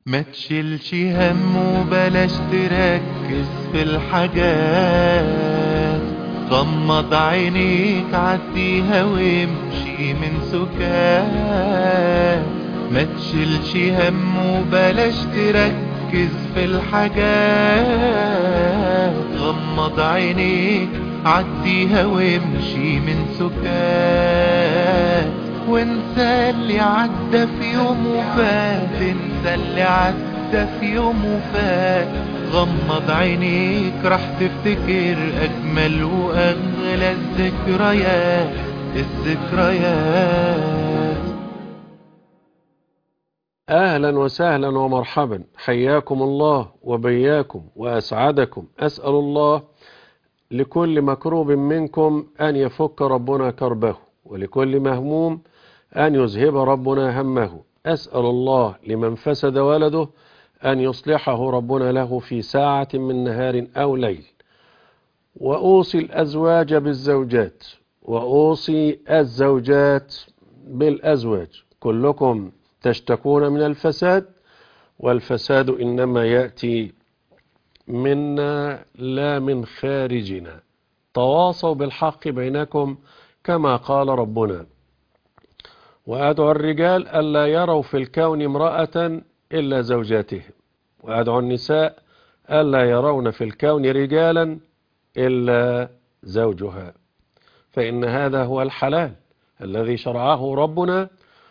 ما تشيلش هم وبلاش تركز في الحاجات. غمض عينيك عديها وامشي من سكات. ما تشيلش هم وبلاش تركز في الحاجات. غمض عينيك عديها وامشي من سكات. وانسى اللي عدى في يوم وفات، انسى اللي عدى في يوم وفات. غمض عينيك راح تفتكر اجمل واغلى الذكريات. أهلا وسهلا ومرحبا، حياكم الله وبياكم وأسعدكم. أسأل الله لكل مكروب منكم أن يفك ربنا كربه، ولكل مهموم أن يذهب ربنا همه. أسأل الله لمن فسد ولده أن يصلحه ربنا له في ساعة من نهار أو ليل. وأوصي الأزواج بالزوجات، وأوصي الزوجات بالأزواج. كلكم تشتكون من الفساد، والفساد إنما يأتي منا لا من خارجنا. تواصوا بالحق بينكم كما قال ربنا: وأدعو الرجال ألا يروا في الكون امرأة إلا زوجاتهم، وأدعو النساء ألا يرون في الكون رجالا إلا زوجها، فإن هذا هو الحلال الذي شرعه ربنا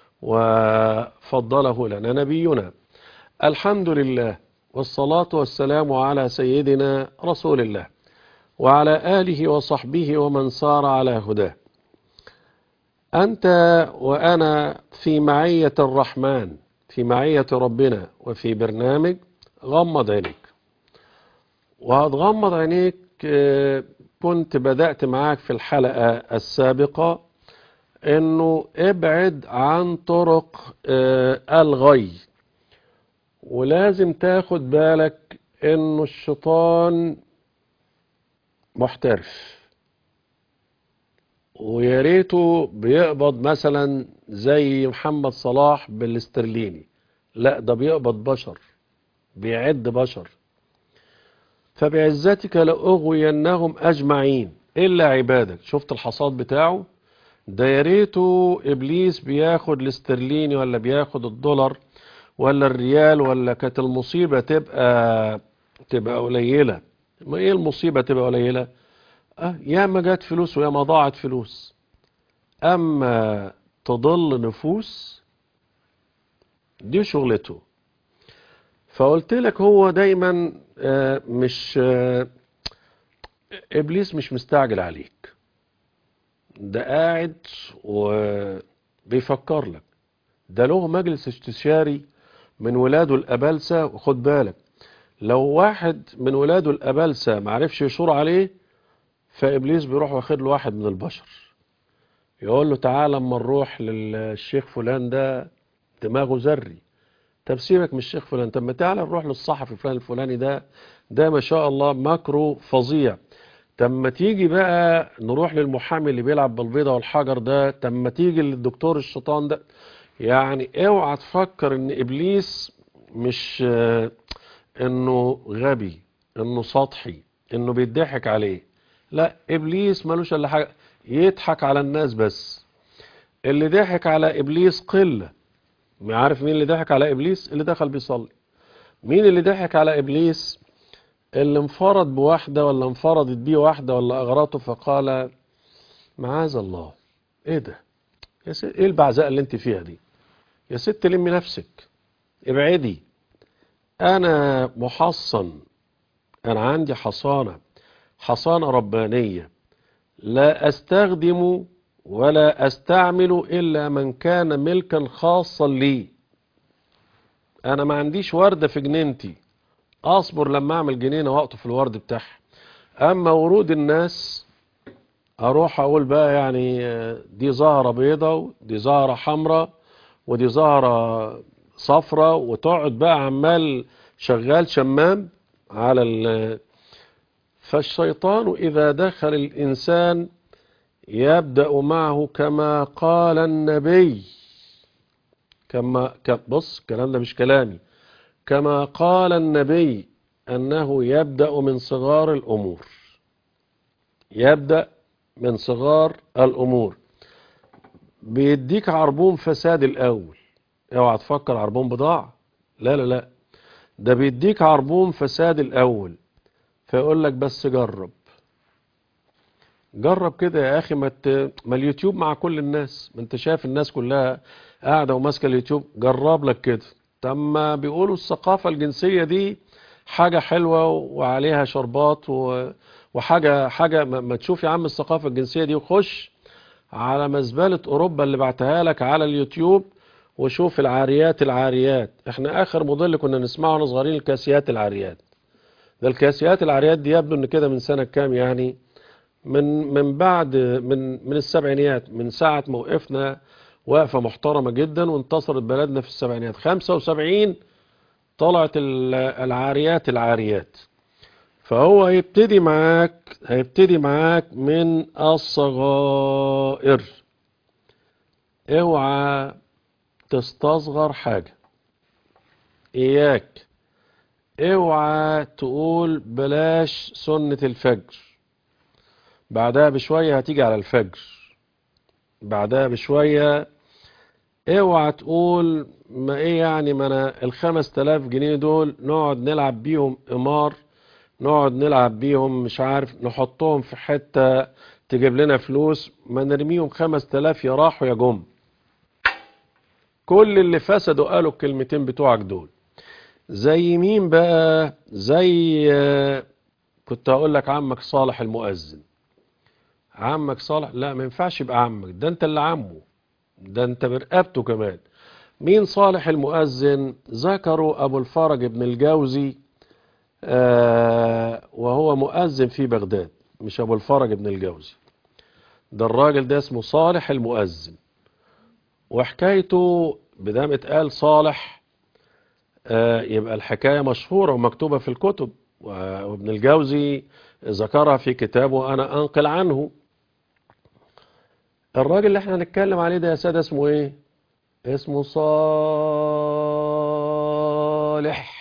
وفضله لنا نبينا. الحمد لله، والصلاة والسلام على سيدنا رسول الله وعلى آله وصحبه ومن سار على هداه. أنت وأنا في معية الرحمن، في معية ربنا، وفي برنامج غمض عينيك. وهتغمض عينيك، كنت بدأت معاك في الحلقة السابقة انه ابعد عن طرق الغي، ولازم تاخد بالك انه الشيطان محترف، ويا ريته بيقبض مثلا زي محمد صلاح بالاسترليني، لا ده بيقبض بشر، بيعد بشر. فبعزتك لأغوينهم أجمعين إلا عبادك. شفت الحصاد بتاعه ده؟ يا ريته إبليس بياخد الاسترليني ولا بياخد الدولار ولا الريال، ولا كانت المصيبة تبقى قليلة. ما ايه المصيبة تبقى قليلة؟ يا ما جات فلوس ويا ما ضاعت فلوس، اما تضل نفوس دي شغلته. فقلت لك هو دايما مش ابليس مش مستعجل عليك، ده قاعد وبيفكر لك. ده له مجلس استشاري من ولاده الأبلسة، وخد بالك لو واحد من ولاده الأبلسة معرفش يشور عليه، فإبليس بيروح واخد له واحد من البشر يقول له تعالى اما نروح للشيخ فلان ده دماغه زري. طب سيبك من الشيخ فلان، طب ما تعالى نروح للصحفي فلان الفلاني ده ما شاء الله مكره فظيع. طب ما تيجي بقى نروح للمحامي اللي بيلعب بالبيضة والحجر ده، طب ما تيجي للدكتور الشيطان ده. يعني اوعى تفكر ان ابليس مش انه غبي، انه سطحي، انه بيضحك عليه. لا، ابليس ملوش الا حاجه يضحك على الناس بس. اللي ضحك على ابليس قله. ما عارف مين اللي ضحك على ابليس؟ اللي دخل بيصلي. مين اللي ضحك على ابليس؟ اللي انفرد بواحده، ولا انفردت بيه واحده، ولا اغرته فقال معاذ الله. ايه ده يا ست؟ ايه البعزاء اللي انت فيها دي يا ست؟ لمي نفسك، ابعدي. انا محصن، انا عندي حصانة ربانية، لا استخدم ولا استعمل الا من كان ملكا خاصا لي. انا ما عنديش وردة في جنينتي اصبر لما اعمل جنينة واقطف الورد بتاعها. اما ورود الناس اروح اقول بقى يعني دي زهرة بيضة ودي زهرة حمراء ودي زهرة صفراء، وتقعد بقى عمال شغال شمام على فالشيطان إذا دخل الإنسان يبدأ معه كما قال النبي. بص الكلام ده مش كلامي، كما قال النبي أنه يبدأ من صغار الأمور. يبدأ من صغار الأمور. بيديك عربون فساد الأول. اوعى تفكر عربون بضاعة، لا لا لا، ده بيديك عربون فساد الأول، فيقول لك بس جرب. جرب كده يا أخي، ما اليوتيوب مع كل الناس، ما انت شايف الناس كلها قاعدة وماسكة اليوتيوب، جرب لك كده. تم بيقولوا الثقافة الجنسية دي حاجة حلوة وعليها شربات وحاجة ما تشوف يا عم الثقافة الجنسية دي، وخش على مزبلة أوروبا اللي بعتها لك على اليوتيوب وشوف العاريات. العاريات احنا آخر موديل كنا نسمعه واحنا صغيرين الكاسيات العاريات. ده الكاسيات العاريات دي يبدو ان كده من سنة كام يعني، من بعد من السبعينيات، من ساعة ما وقفنا وقفة محترمة جدا وانتصرت بلدنا في السبعينيات. 75 طلعت العاريات. العاريات. فهو هيبتدي معاك من الصغائر. اوعى تستصغر حاجة، اياك. اوعى تقول بلاش سنة الفجر، بعدها بشوية هتيجي على الفجر، بعدها بشوية. اوعى تقول ما ايه يعني، ما انا ال5000 جنيه دول نقعد نلعب بيهم قمار، نقعد نلعب بيهم مش عارف، نحطهم في حتة تجيب لنا فلوس، ما نرميهم 5000 يا راحوا يا جم. كل اللي فسدوا قالوا الكلمتين بتوعك دول. زي مين بقى؟ زي كنت هقول لك عمك صالح المؤذن. عمك صالح، لا ما ينفعش يبقى عمك، ده انت اللي عمه، ده انت برقبته كمان. مين صالح المؤذن؟ ذكروا ابو الفرج ابن الجوزي، وهو مؤذن في بغداد، مش ابو الفرج ابن الجوزي، ده الراجل ده اسمه صالح المؤذن. وحكايته بدام اتقال صالح يبقى الحكاية مشهورة ومكتوبة في الكتب، وابن الجوزي ذكرها في كتابه أنا أنقل عنه. الراجل اللي احنا هنتكلم عليه ده يا سادة اسمه ايه؟ اسمه صالح.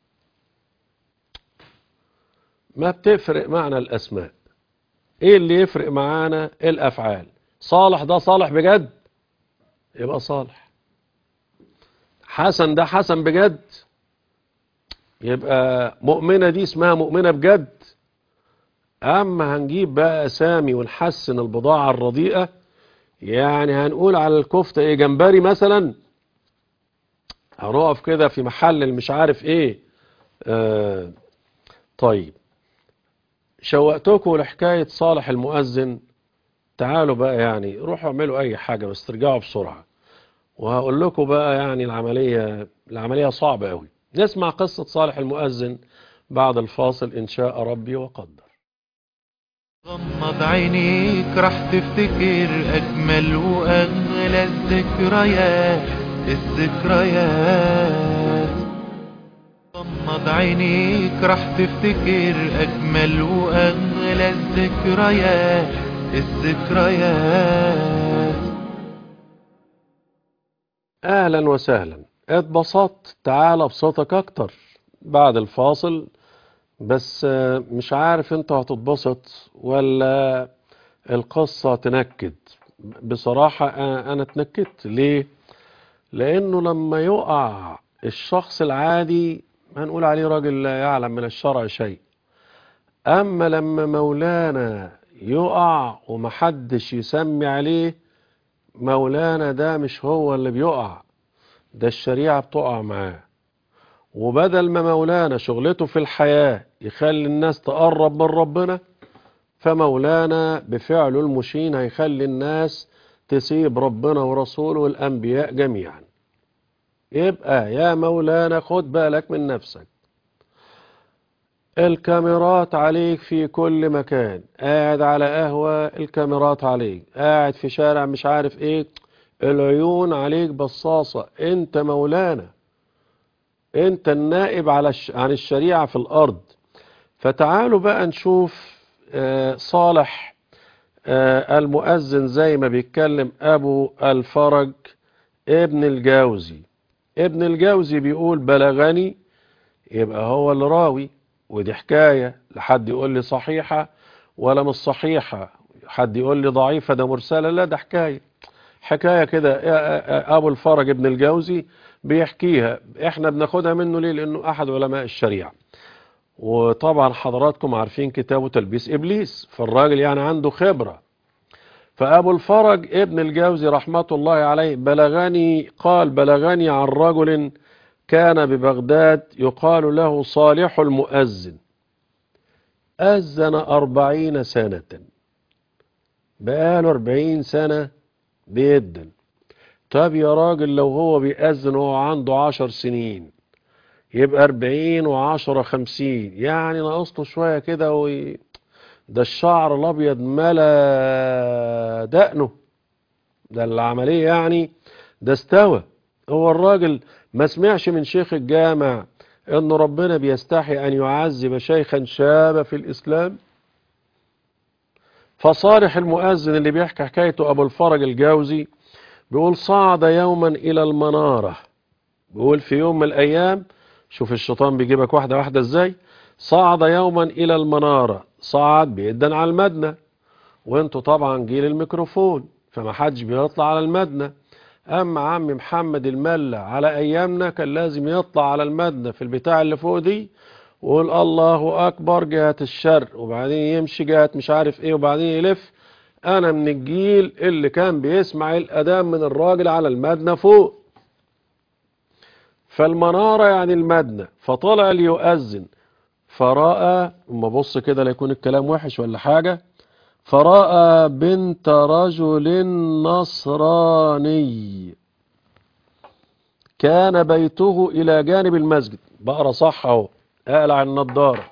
ما بتفرق معنى الأسماء، ايه اللي يفرق معانا؟ الأفعال. صالح ده صالح بجد يبقى صالح. حسن ده حسن بجد يبقى مؤمنة دي اسمها مؤمنة بجد. أما هنجيب بقى أسامي ونحسن البضاعة الرديئة، يعني هنقول على الكفتة ايه؟ جمبري مثلا، هنقف كده في محل مش عارف ايه. طيب، شوقتكم لحكاية صالح المؤذن. تعالوا بقى يعني روحوا اعملوا اي حاجة بس ترجعوا بسرعة، وهقول لكم بقى يعني العملية صعبة قوي. نسمع قصة صالح المؤذن بعد الفاصل إن شاء ربي وقدر. غمض عينيك راح تفتكر أجمل وأغلى الذكريات. غمض عينيك راح تفتكر أجمل وأغلى الذكريات. أهلا وسهلا. اتبسطت؟ تعال بصوتك أكتر بعد الفاصل. بس مش عارف انت هتتبسط ولا القصة تنكد. بصراحة أنا اتنكدت. ليه؟ لأنه لما يقع الشخص العادي هنقول عليه راجل لا يعلم من الشرع شيء. أما لما مولانا يقع ومحدش يسمي عليه، مولانا ده مش هو اللي بيقع، ده الشريعة بتقع معاه. وبدل ما مولانا شغلته في الحياة يخلي الناس تقرب من ربنا، فمولانا بفعله المشين هيخلي الناس تسيب ربنا ورسوله والأنبياء جميعا. يبقى يا مولانا خد بالك من نفسك. الكاميرات عليك في كل مكان، قاعد على قهوة الكاميرات عليك، قاعد في شارع مش عارف ايه العيون عليك بصاصة. انت مولانا، انت النائب عن الشريعة في الارض. فتعالوا بقى نشوف صالح المؤذن زي ما بيتكلم ابو الفرج ابن الجوزي. ابن الجوزي بيقول بلغني يبقى هو اللي راوي. ودي حكاية، لحد يقول لي صحيحة ولا مش صحيحة، حد يقول لي ضعيفة ده مرسلة، لا ده حكاية كده. أبو الفرج ابن الجوزي بيحكيها، احنا بناخدها منه ليه؟ لأنه أحد علماء الشريعة. وطبعا حضراتكم عارفين كتابه تلبيس إبليس، فالراجل يعني عنده خبرة. فأبو الفرج ابن الجوزي رحمة الله عليه بلغني عن رجل كان ببغداد يقال له صالح المؤذن، أذن 40 سنة، بقاله 40 سنة بيدن. طب يا راجل لو هو بيأذن وهو عنده 10 سنين يبقى 40 و10 50، يعني ناقص له شوية كده ده الشعر الأبيض ملا دقنه، ده العملية يعني، ده استوى. هو الراجل ما سمعش من شيخ الجامع ان ربنا بيستحي ان يعذب شيخا شاب في الاسلام؟ فصالح المؤذن اللي بيحكي حكايته ابو الفرج الجوزي بيقول صعد يوما الى المنارة. بيقول في يوم من الايام، شوف الشيطان بيجيبك واحدة واحدة ازاي. صعد يوما الى المنارة، صعد بيدن على المدنة، وانتوا طبعا جيل الميكروفون فما حدش بيطلع على المدنة. اما عم محمد الملا على ايامنا كان لازم يطلع على المدنة في البتاع اللي فوق دي ويقول الله اكبر جهة الشرق، وبعدين يمشي جهة مش عارف ايه، وبعدين يلف. انا من الجيل اللي كان بيسمع الاذان من الراجل على المدنة فوق. فالمنارة يعني المدنة، فطلع ليؤذن فرأى، اما بص كده لا يكون الكلام وحش ولا حاجة، فرأى بنت رجل نصراني كان بيته إلى جانب المسجد. بقرا صح اهو، اقلع النضارة.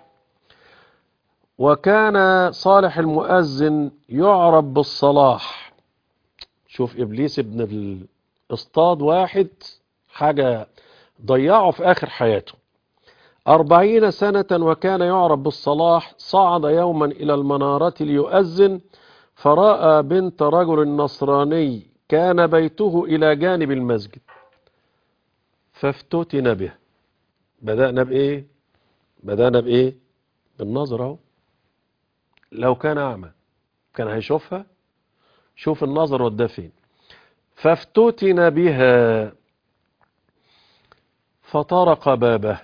وكان صالح المؤذن يعرف بالصلاح. شوف إبليس ابن اصطاد واحد حاجة ضيعه في آخر حياته. 40 سنة وكان يعرف بالصلاح. صعد يوما إلى المنارة ليؤذن فرأى بنت رجل نصراني كان بيته إلى جانب المسجد فافتتن به. بدأنا بإيه؟ بالنظر اهو. لو كان أعمى كان هيشوفها. شوف النظر وداه فين. فافتتن بها فطرق بابه،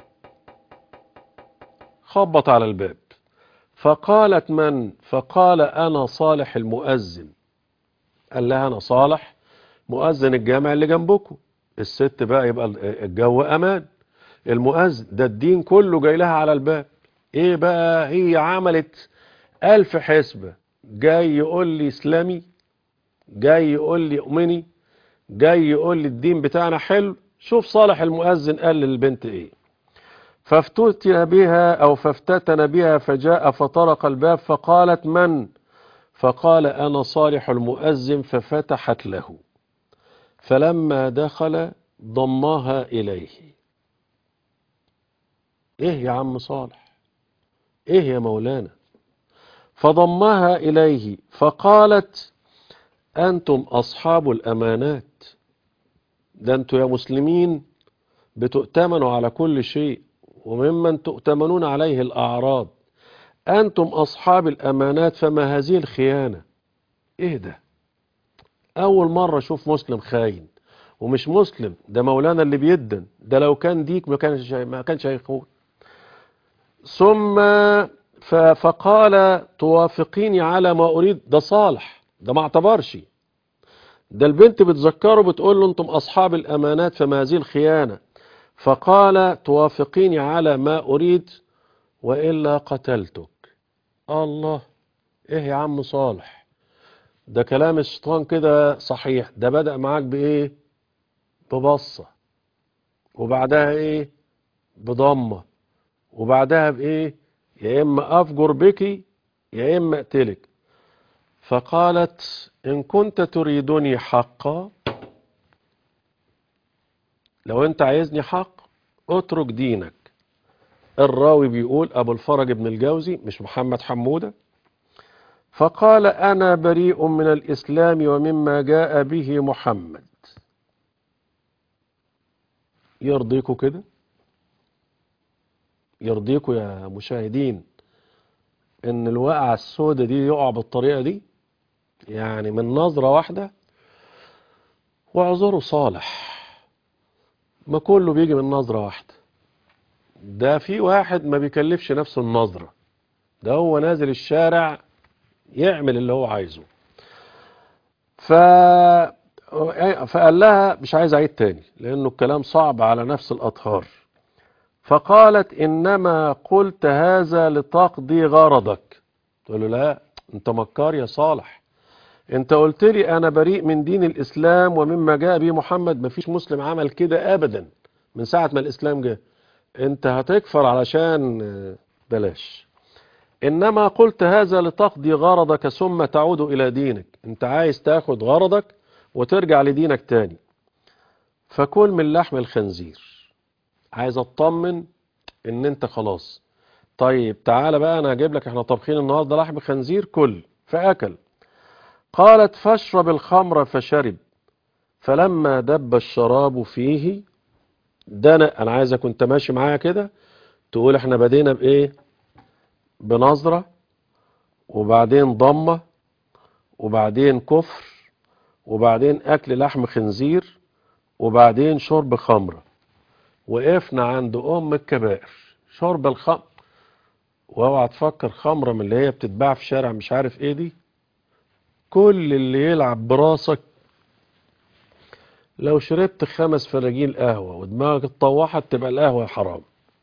خبط على الباب. فقالت من؟ فقال أنا صالح المؤذن. قال لها أنا صالح مؤذن الجامع اللي جنبكم. الست بقى يبقى الجو أمان. المؤذن ده الدين كله جاي لها على الباب. ايه بقى؟ هي عملت 1000 حسبة، جاي يقول لي اسلامي، جاي يقول لي اؤمني، جاي يقول لي الدين بتاعنا حلو. شوف صالح المؤذن قال للبنت ايه. فافتتن بها فجاء فطرق الباب فقالت من؟ فقال أنا صالح المؤذن. ففتحت له، فلما دخل ضمها إليه. ايه يا عم صالح، ايه يا مولانا؟ فضمها إليه فقالت أنتم أصحاب الأمانات، ده أنتم يا مسلمين بتؤتمنوا على كل شيء وممن تؤتمنون عليه الأعراض. أنتم أصحاب الأمانات، فما هذه الخيانة؟ إيه ده؟ أول مرة أشوف مسلم خاين. ومش مسلم ده مولانا اللي بيدن، ده لو كان ديك ما كانش هيخون. ثم فقال توافقيني على ما أريد. ده صالح، ده ما اعتبرش. ده البنت بتذكره بتقول له انتم أصحاب الأمانات فما هذه الخيانة. فقال توافقيني على ما أريد وإلا قتلتك. الله، إيه يا عم صالح؟ ده كلام الشيطان كده صحيح. ده بدأ معاك بإيه؟ ببصة، وبعدها إيه؟ بضمة، وبعدها بإيه؟ يا إما أفجر بك يا إما أقتلك. فقالت إن كنت تريدني حقا، لو أنت عايزني حق اترك دينك. الراوي بيقول أبو الفرج ابن الجوزي مش محمد حمودة. فقال أنا بريء من الإسلام ومما جاء به محمد. يرضيكوا كده؟ يرضيكم يا مشاهدين ان الواقعة السوداء دي يقع بالطريقة دي؟ يعني من نظرة واحدة. واعذروا صالح، ما كله بيجي من نظرة واحدة. ده في واحد ما بيكلفش نفسه النظرة، ده هو نازل الشارع يعمل اللي هو عايزه. ف... فقال لها، مش عايز اعيد تاني لانه الكلام صعب على نفس الاطهار. فقالت انما قلت هذا لتقضي غرضك. تقول له لا، انت مكار يا صالح، انت قلت لي انا بريء من دين الاسلام ومما جاء به محمد. مفيش مسلم عمل كده ابدا من ساعة ما الاسلام جه. انت هتكفر علشان بلاش. انما قلت هذا لتقضي غرضك ثم تعود الى دينك. انت عايز تاخد غرضك وترجع لدينك تاني، فكل من لحم الخنزير. عايز اطمن ان انت خلاص. طيب تعالى بقى انا هجيب لك، احنا طابخين النهارده لحم خنزير، كل. فاكل. قالت فاشرب الخمر فشرب، فلما دب الشراب فيه دنا. انا عايزك كنت ماشي معايا كده تقول احنا بدينا بايه؟ بنظرة، وبعدين ضمة، وبعدين كفر، وبعدين اكل لحم خنزير، وبعدين شرب خمرة. وقفنا عند ام الكبائر، شرب الخمر. واوعى تفكر خمرة من اللي هي بتتباع في شارع مش عارف ايه دي. كل اللي يلعب براسك، لو شربت 5 فناجين قهوة ودماغك اتطوحت تبقى القهوة حرام.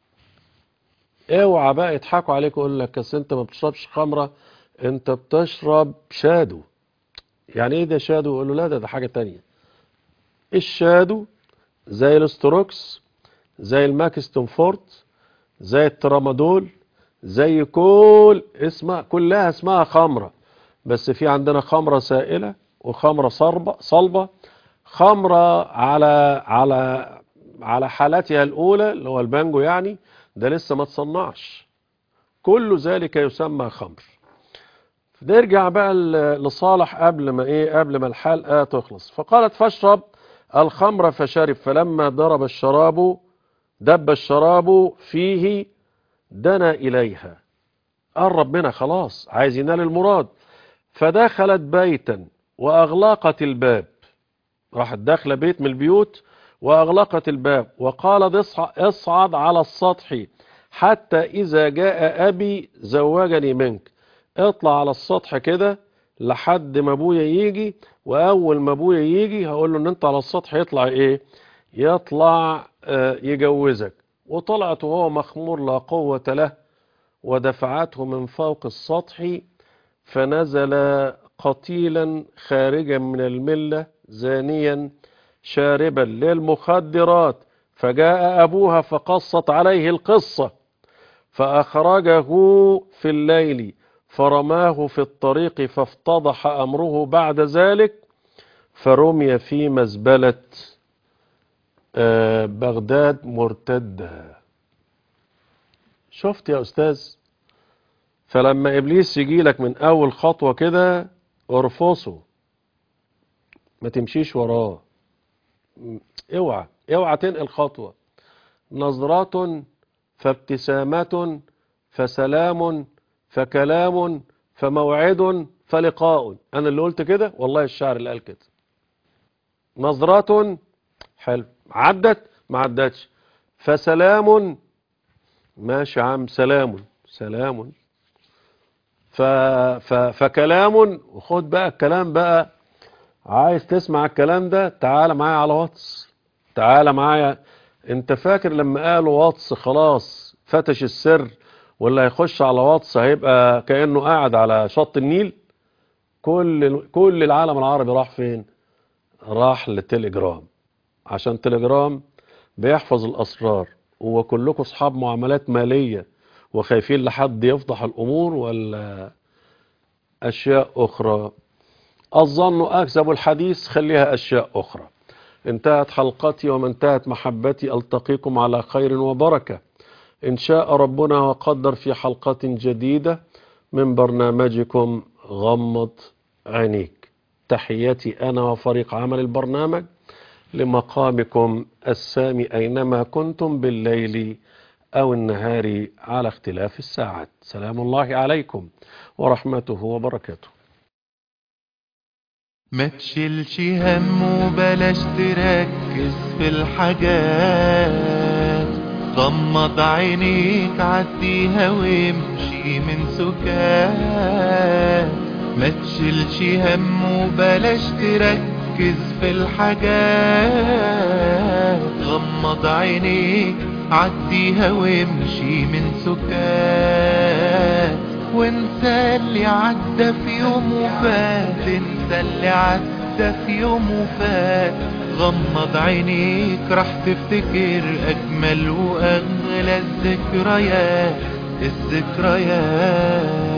اوعى بقى يضحكوا عليك ويقول لك اصل انت ما بتشربش خمرة، انت بتشرب شادو. يعني ايه ده شادو؟ يقول له لا، ده حاجة تانية. الشادو زي الاستروكس، زي الماكستون فورت، زي الترامادول، زي كلها اسمها خمرة. بس في عندنا خمرة سائلة وخمرة صلبة. خمرة على حالتها الأولى اللي هو البانجو، يعني ده لسه ما تصنعش. كل ذلك يسمى خمر. نرجع بقى لصالح قبل ما الحلقة تخلص. فقالت فاشرب الخمر فشرب، فلما دب الشراب فيه دنا إليها. قرب منها خلاص، عايز ينال المراد. فدخلت بيتا وأغلقت الباب. راحت داخله بيت من البيوت وأغلقت الباب، وقالت اصعد على السطح حتى إذا جاء أبي زوجني منك. اطلع على السطح كده لحد ما أبويا يجي، وأول ما أبويا يجي هقول له إن أنت على السطح. يطلع يجوزك. وطلعت وهو مخمور لا قوة له، ودفعته من فوق السطح، فنزل قتيلا خارجا من الملة زانيا شاربا للمخدرات. فجاء أبوها فقصت عليه القصة، فأخرجه في الليل فرماه في الطريق، فافتضح أمره بعد ذلك، فرمي في مزبلة بغداد مرتدا. شفت يا أستاذ؟ فلما إبليس يجي لك من أول خطوة كده ارفصه، ما تمشيش وراه. اوعى تنقل خطوة. نظرات فابتسامة فسلام فكلام فموعد فلقاء. أنا اللي قلت كده؟ والله الشاعر اللي قال كده. نظرات حلو، عدت ما عدتش. فسلام ماشي عم، سلام. فكلام. وخد بقى الكلام بقى، عايز تسمع الكلام ده تعال معايا على واتس. تعال معايا. انت فاكر لما قالوا واتس خلاص فتش السر، واللي هيخش على واتس هيبقى كأنه قاعد على شط النيل؟ كل العالم العربي راح فين؟ راح لتليجرام، عشان تليجرام بيحفظ الأسرار. وكلكم اصحاب معاملات مالية وخايفين لحد يفضح الأمور ولا أشياء أخرى. الظن أكذب الحديث، خليها أشياء أخرى. انتهت حلقتي وما انتهت محبتي. ألتقيكم على خير وبركة إن شاء ربنا وقدر في حلقة جديدة من برنامجكم غمض عينيك. تحياتي أنا وفريق عمل البرنامج لمقامكم السامي أينما كنتم بالليل أو النهاري على اختلاف الساعات. سلام الله عليكم ورحمته وبركاته. ما تشيلش هم وبلاش تركز في الحاجات، غمض عينيك عديها وامشي من سكات. ما تشيلش هم وبلاش تركز في الحاجات، غمض عينيك عديها وامشي من سكات. وانسى اللي عدى في يوم وفات، انسى اللي عدى في يوم وفات. غمض عينيك راح تفتكر اجمل واغلى الذكريات.